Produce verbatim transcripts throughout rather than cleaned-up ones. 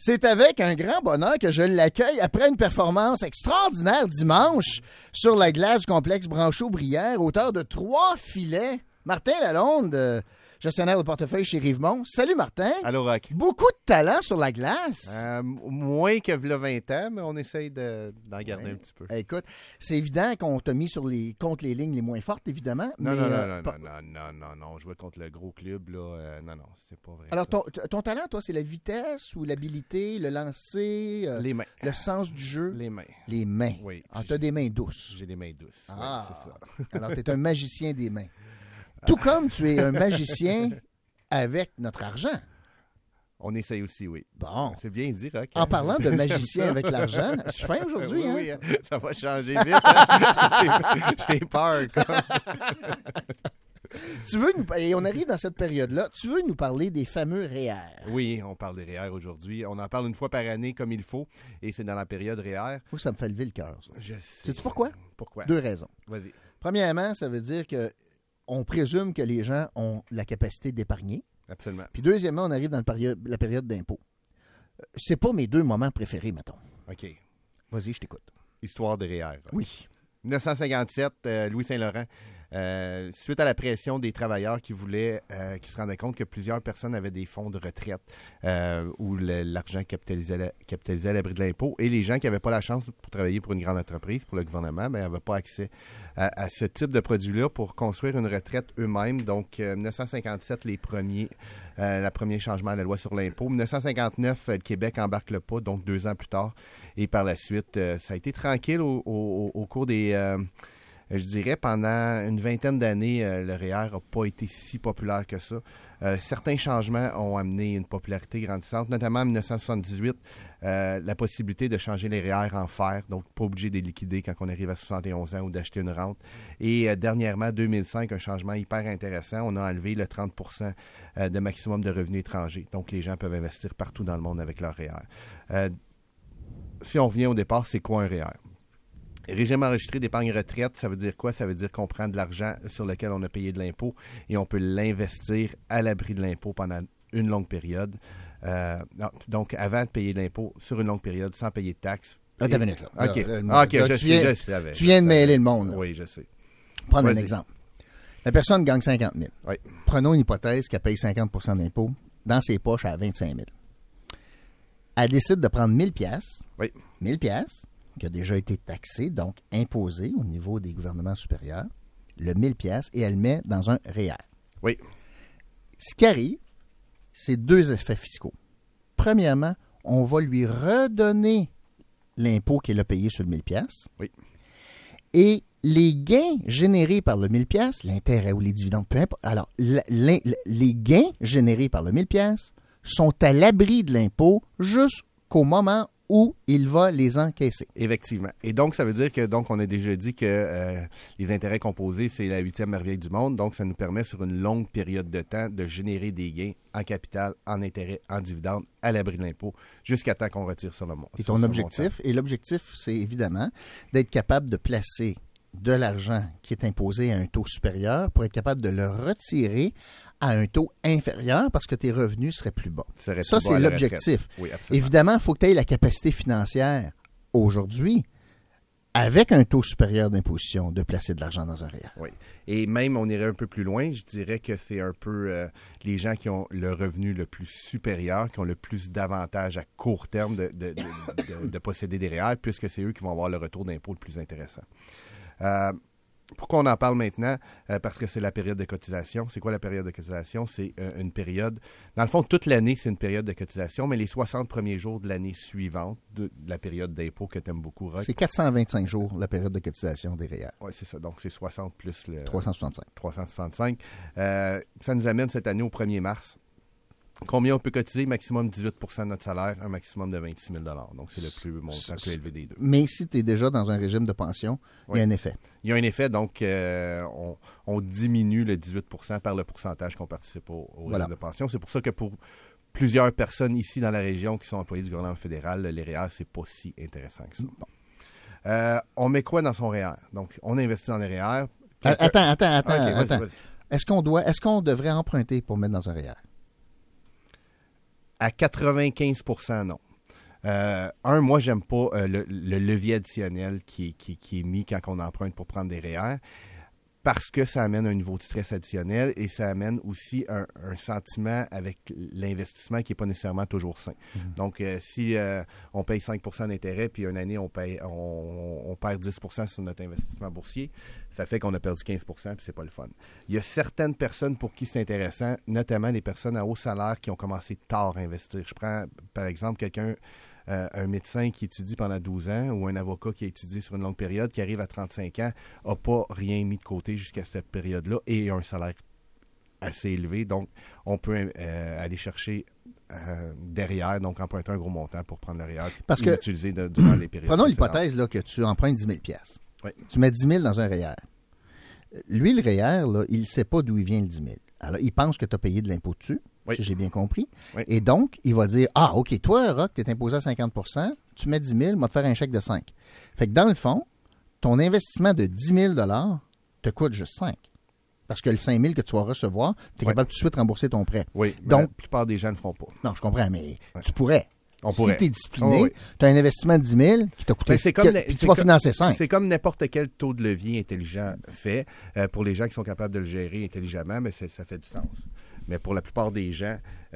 C'est avec un grand bonheur que je l'accueille après une performance extraordinaire dimanche sur la glace du complexe Branchot-Brière, auteur de trois filets. Martin Lalonde, euh, gestionnaire de portefeuille chez Rivemont. Salut Martin. Allô Rock. Beaucoup de talent sur la glace. Euh, moins que v'là vingt ans, mais on essaye de, d'en garder ouais. un petit peu. Écoute, c'est évident qu'on t'a mis sur les, contre les lignes les moins fortes, évidemment. Non, mais, non, non, euh, non, pas... non, non, non, non, non, on jouait contre le gros club, là. Euh, non, non, c'est pas vrai. Alors, ton, ton talent, toi, c'est la vitesse ou l'habilité, le lancer, euh, les mains. Le sens du jeu? Les mains. Les mains. Oui. Ah, t'as des mains douces. J'ai des mains douces. Ah, oui, c'est ça. Alors, t'es un magicien des mains. Tout comme tu es un magicien avec notre argent. On essaye aussi, oui. Bon. C'est bien dit, Rock. En parlant de magicien avec l'argent, je suis fin aujourd'hui, oui, hein? Oui, ça va changer vite. Hein? J'ai peur, quoi. Tu veux nous... Et on arrive dans cette période-là. Tu veux nous parler des fameux R E E R? Oui, on parle des R E E R aujourd'hui. On en parle une fois par année comme il faut. Et c'est dans la période R E E R. Oh, ça me fait lever le cœur, ça. Je sais. Sais-tu pourquoi? Pourquoi? Deux raisons. Vas-y. Premièrement, ça veut dire que on présume que les gens ont la capacité d'épargner. Absolument. Puis deuxièmement, on arrive dans le période, la période d'impôt. C'est pas mes deux moments préférés, mettons. OK. Vas-y, je t'écoute. Histoire de R E E R. Oui. dix-neuf cent cinquante-sept, euh, Louis Saint-Laurent, euh, suite à la pression des travailleurs qui voulaient, euh, qui se rendaient compte que plusieurs personnes avaient des fonds de retraite euh, où le, l'argent capitalisait, la, capitalisait à l'abri de l'impôt, et les gens qui n'avaient pas la chance pour travailler pour une grande entreprise, pour le gouvernement, ben, n'avaient pas accès à, à ce type de produit-là pour construire une retraite eux-mêmes. Donc, euh, dix-neuf cent cinquante-sept, les premiers, euh, le premier changement à la loi sur l'impôt. dix-neuf cent cinquante-neuf, le Québec embarque le pas, donc deux ans plus tard. Et par la suite, euh, ça a été tranquille au, au, au cours des... Euh, je dirais, pendant une vingtaine d'années, euh, le R E E R n'a pas été si populaire que ça. Euh, certains changements ont amené une popularité grandissante, notamment en dix-neuf cent soixante-dix-huit, euh, la possibilité de changer les R E E R en fer, donc pas obligé de les liquider quand on arrive à soixante et onze ans ou d'acheter une rente. Et euh, dernièrement, deux mille cinq, un changement hyper intéressant, on a enlevé le trente pour cent de maximum de revenus étrangers. Donc, les gens peuvent investir partout dans le monde avec leur R E E R. Euh, si on revient au départ, c'est quoi un R E E R? Régime enregistré d'épargne retraite, ça veut dire quoi? Ça veut dire qu'on prend de l'argent sur lequel on a payé de l'impôt et on peut l'investir à l'abri de l'impôt pendant une longue période. Euh, donc, avant de payer de l'impôt sur une longue période, sans payer de taxes. Ah, t'as minute, là. OK, là, là, OK, là, je, tu sais, viens, je savais. Tu viens je de mêler le monde. Là. Oui, je sais. Prendre Vas-y. un exemple. La personne gagne cinquante mille. Oui. Prenons une hypothèse qu'elle paye cinquante pour cent d'impôt. Dans ses poches, elle a vingt-cinq mille. Elle décide de prendre mille piastres. Oui. mille piastres, qui a déjà été taxé, donc imposé au niveau des gouvernements supérieurs, le mille piastres, et elle le met dans un R E E R. Oui. Ce qui arrive, c'est deux effets fiscaux. Premièrement, on va lui redonner l'impôt qu'elle a payé sur le mille piastres. Oui. Et les gains générés par le mille piastres, l'intérêt ou les dividendes, peu importe. Alors, la, la, les gains générés par le mille piastres sont à l'abri de l'impôt jusqu'au moment où il va les encaisser. Effectivement. Et donc, ça veut dire que, donc, on a déjà dit que euh, les intérêts composés, c'est la huitième merveille du monde. Donc, ça nous permet, sur une longue période de temps, de générer des gains en capital, en intérêts, en dividendes, à l'abri de l'impôt, jusqu'à temps qu'on retire sur le monde. Et ton objectif, et l'objectif, c'est évidemment d'être capable de placer de l'argent qui est imposé à un taux supérieur pour être capable de le retirer à un taux inférieur parce que tes revenus seraient plus bas. Serait Ça, plus bas c'est à la l'objectif. Oui, absolument. Évidemment, il faut que tu aies la capacité financière aujourd'hui, avec un taux supérieur d'imposition, de placer de l'argent dans un R E E R. Oui. Et même, on irait un peu plus loin, je dirais que c'est un peu euh, les gens qui ont le revenu le plus supérieur, qui ont le plus d'avantages à court terme de, de, de, de, de posséder des R E E R, puisque c'est eux qui vont avoir le retour d'impôt le plus intéressant. Euh, pourquoi on en parle maintenant? Euh, parce que c'est la période de cotisation. C'est quoi la période de cotisation? C'est euh, une période... Dans le fond, toute l'année, c'est une période de cotisation, mais les soixante premiers jours de l'année suivante, de, de la période d'impôt que tu aimes beaucoup, Rock. C'est quatre cent vingt-cinq jours, la période de cotisation des R E E R. Oui, c'est ça. Donc, c'est soixante plus le... trois cent soixante-cinq. trois cent soixante-cinq. Euh, ça nous amène cette année au premier mars. Combien on peut cotiser? Maximum dix-huit pour cent de notre salaire, un maximum de vingt-six mille dollars. Donc, c'est le plus montant plus élevé des deux. Mais si tu es déjà dans un régime de pension, oui. Il y a un effet. Il y a un effet, donc euh, on, on diminue le dix-huit pour cent par le pourcentage qu'on participe au, au voilà. régime de pension. C'est pour ça que pour plusieurs personnes ici dans la région qui sont employées du gouvernement fédéral, les R E E R, c'est pas si intéressant que ça. Bon. Euh, on met quoi dans son R E E R? Donc, on investit dans les R E E R. Quelques... Attends, attends, attends. Okay, vas-y, attends. vas-y. Est-ce qu'on doit, est-ce qu'on devrait emprunter pour mettre dans un R E E R? À quatre-vingt-quinze pour cent, non. Euh, un, moi, j'aime pas euh, le, le levier additionnel qui, qui, qui est mis quand on emprunte pour prendre des R E E R, parce que ça amène un niveau de stress additionnel et ça amène aussi un, un sentiment avec l'investissement qui n'est pas nécessairement toujours sain. Mm-hmm. Donc, euh, si euh, on paye cinq pour cent d'intérêt, puis une année, on, paye, on, on perd dix pour cent sur notre investissement boursier, ça fait qu'on a perdu quinze pour cent, puis c'est pas le fun. Il y a certaines personnes pour qui c'est intéressant, notamment les personnes à haut salaire qui ont commencé tard à investir. Je prends, par exemple, quelqu'un... Euh, un médecin qui étudie pendant douze ans ou un avocat qui a étudié sur une longue période, qui arrive à trente-cinq ans, n'a pas rien mis de côté jusqu'à cette période-là et a un salaire assez élevé. Donc, on peut euh, aller chercher euh, derrière, donc emprunter un gros montant pour prendre le R E E R Parce et que, l'utiliser de, durant les périodes. Prenons l'hypothèse là, que tu empruntes dix mille dollars. Oui. Tu mets dix mille dans un R E E R. Lui, le R E E R, là, il ne sait pas d'où il vient le dix mille. Alors, il pense que tu as payé de l'impôt dessus. Oui. Si j'ai bien compris. Oui. Et donc, il va dire, ah, OK, toi, Roch, tu es imposé à cinquante pour cent, tu mets dix mille, on va te faire un chèque de cinq. Fait que dans le fond, ton investissement de dix mille te coûte juste cinq. Parce que le cinq mille que tu vas recevoir, tu es oui. capable tout de suite de rembourser ton prêt. Oui, donc la plupart des gens ne le feront pas. Non, je comprends, mais oui. tu pourrais. On pourrait. Si tu es discipliné, oh, oui. tu as un investissement de dix mille qui t'a coûté cinq. Puis tu vas comme, financer cinq. C'est comme n'importe quel taux de levier intelligent fait. Euh, pour les gens qui sont capables de le gérer intelligemment, mais ça fait du sens. Mais pour la plupart des gens,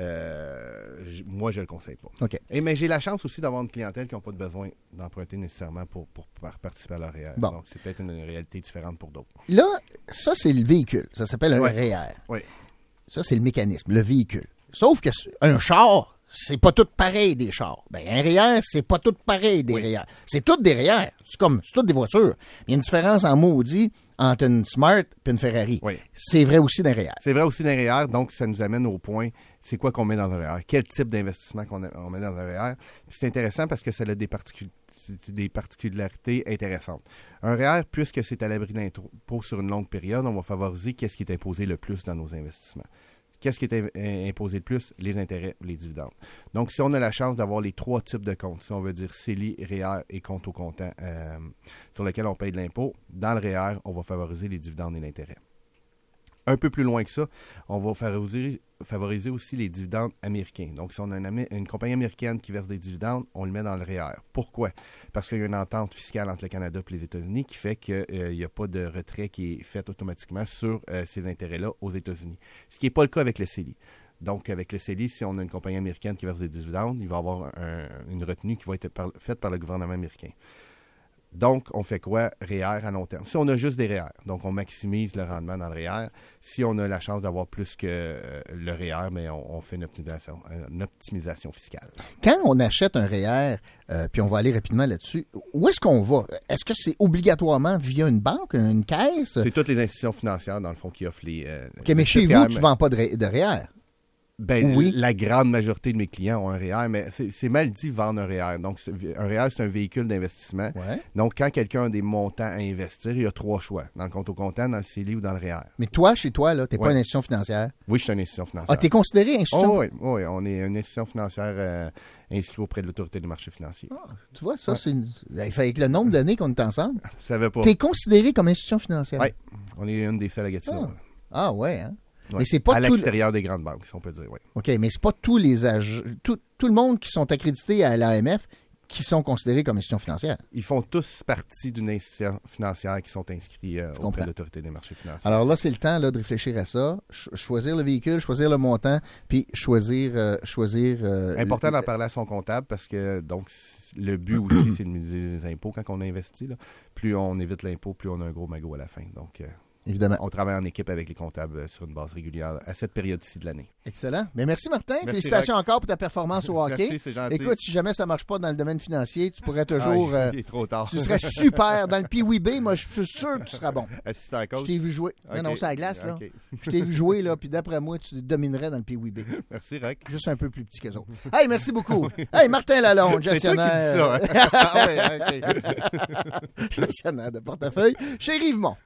euh, moi, je ne le conseille pas. Okay. Et, mais j'ai la chance aussi d'avoir une clientèle qui n'a pas de besoin d'emprunter nécessairement pour, pour, pour participer à leur R E E R. Bon. Donc, c'est peut-être une réalité différente pour d'autres. Là, ça, c'est le véhicule. Ça s'appelle un ouais. R E E R. Oui. Ça, c'est le mécanisme, le véhicule. Sauf qu'un char, c'est pas tout pareil des chars. Ben, un R E E R, c'est pas tout pareil des oui. R E E R. C'est toutes des R E E R. C'est comme, c'est toutes des voitures. Il y a une différence en maudit entre une Smart et une Ferrari. Oui. C'est vrai aussi d'un R E E R. C'est vrai aussi d'un R E E R, donc ça nous amène au point, c'est quoi qu'on met dans un R E E R? Quel type d'investissement qu'on a, on met dans un R E E R? C'est intéressant parce que ça a des, particul- des particularités intéressantes. Un R E E R, puisque c'est à l'abri d'impôt sur une longue période, on va favoriser qu'est-ce qui est imposé le plus dans nos investissements. Qu'est-ce qui est imposé le plus? Les intérêts, les dividendes. Donc, si on a la chance d'avoir les trois types de comptes, si on veut dire C E L I, R E E R et compte au comptant euh, sur lequel on paye de l'impôt, dans le R E E R, on va favoriser les dividendes et l'intérêt. Un peu plus loin que ça, on va favoriser, favoriser aussi les dividendes américains. Donc, si on a une, une compagnie américaine qui verse des dividendes, on le met dans le R E E R. Pourquoi? Parce qu'il y a une entente fiscale entre le Canada et les États-Unis qui fait qu'il n'y euh, a pas de retrait qui est fait automatiquement sur euh, ces intérêts-là aux États-Unis. Ce qui n'est pas le cas avec le C E L I. Donc, avec le C E L I, si on a une compagnie américaine qui verse des dividendes, il va y avoir un, une retenue qui va être par, faite par le gouvernement américain. Donc, on fait quoi? R E E R à long terme. Si on a juste des R E E R, donc on maximise le rendement dans le R E E R. Si on a la chance d'avoir plus que euh, le R E E R, mais on, on fait une optimisation, une optimisation fiscale. Quand on achète un R E E R, euh, puis on va aller rapidement là-dessus, où est-ce qu'on va? Est-ce que c'est obligatoirement via une banque, une caisse? C'est toutes les institutions financières, dans le fond, qui offrent les... Euh, OK, mais chez vous, tu ne vends pas de, de R E E R? Ben, oui. La grande majorité de mes clients ont un R E E R, mais c'est, c'est mal dit vendre un R E E R. Donc, un R E E R, c'est un véhicule d'investissement. Ouais. Donc, quand quelqu'un a des montants à investir, il y a trois choix. Dans le compte au comptant, dans le C E L I ou dans le R E E R. Mais toi, chez toi, là, tu n'es ouais. pas une institution financière? Oui, je suis une institution financière. Ah, tu es considéré institution? Oh, oui, oui, on est une institution financière euh, inscrite auprès de l'Autorité des marchés financiers. Ah, tu vois, ça, ouais. c'est une... Avec le nombre d'années qu'on est ensemble, je savais pas. Tu es considéré comme institution financière? Oui, on est une des seules à Gatineau. Ah, ah ouais, hein? Ouais. Mais c'est pas à tout l'extérieur le... des grandes banques, si on peut dire, oui. OK, mais c'est pas tous les ag... tout, tout le monde qui sont accrédités à l'A M F qui sont considérés comme institutions financières. Ils font tous partie d'une institution financière qui sont inscrits euh, auprès de l'Autorité des marchés financiers. Alors là, c'est le temps là, de réfléchir à ça, Ch- choisir le véhicule, choisir le montant, puis choisir... Euh, choisir euh, Important le... d'en parler à son comptable parce que donc le but aussi, c'est de minimiser les impôts quand on a investi. Là. Plus on évite l'impôt, plus on a un gros magot à la fin. Donc... Euh, Évidemment. On travaille en équipe avec les comptables sur une base régulière à cette période-ci de l'année. Excellent. Mais merci, Martin. Merci, Félicitations Roch. encore pour ta performance au hockey. Merci, c'est gentil. Écoute, si jamais ça ne marche pas dans le domaine financier, tu pourrais toujours... Ah, il euh, est trop tard. Tu serais super. Dans le Pee Wee B, moi, je suis sûr que tu seras bon. Assistant coach. Je t'ai vu jouer. Okay. Non, non, c'est à la glace, là. Okay. Je t'ai vu jouer, là, puis d'après moi, tu dominerais dans le Pee Wee B. Merci, Roch. Juste un peu plus petit qu'eux autres. Hey, merci beaucoup. Hey, Martin Lalonde, gestionnaire... C'est toi qui dis ça, hein? Ah ouais, OK. gestionnaire de portefeuille chez Rivemont.